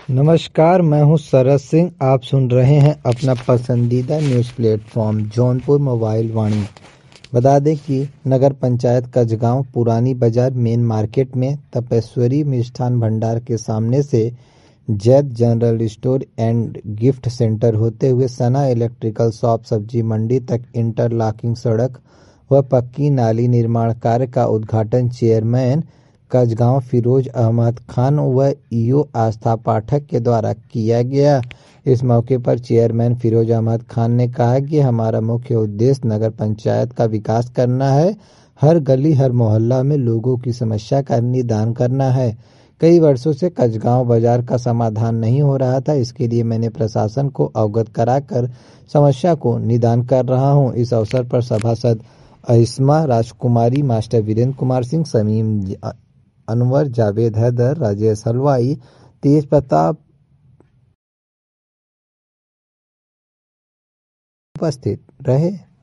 नमस्कार, मैं हूं सरस सिंह। आप सुन रहे हैं अपना पसंदीदा news platform Jaunpur Mobile Vaani. बता दें कि नगर पंचायत कजगांव पुरानी बाजार मेन मार्केट में तपेश्वरी मिष्ठान भंडार के सामने से Zaid general store and gift centre होते हुए सना इलेक्ट्रिकल शॉप सब्जी मंडी तक इंटरलॉकिंग सड़क व पक्की नाली निर्माण कार्य का उद्घाटन चेयरमैन कजगांव फिरोज अहमद खान व ईओ आस्था पाठक के द्वारा किया गया। इस मौके पर चेयरमैन फिरोज अहमद खान ने कहा कि हमारा मुख्य उद्देश्य नगर पंचायत का विकास करना है। हर गली हर मोहल्ला में लोगों की समस्या का निदान करना है। कई वर्षों से कजगांव बाजार का समाधान नहीं हो रहा था, इसके लिए मैंने प्रशासन को अवगत कराकर समस्या को निदान कर रहा हूं। इस अवसर पर सभासद अहिस्मा राजकुमारी, मास्टर वीरेंद्र कुमार सिंह, समीम अनवर, जावेद हैदर, राजेश हलवाई, तेज प्रताप उपस्थित रहे।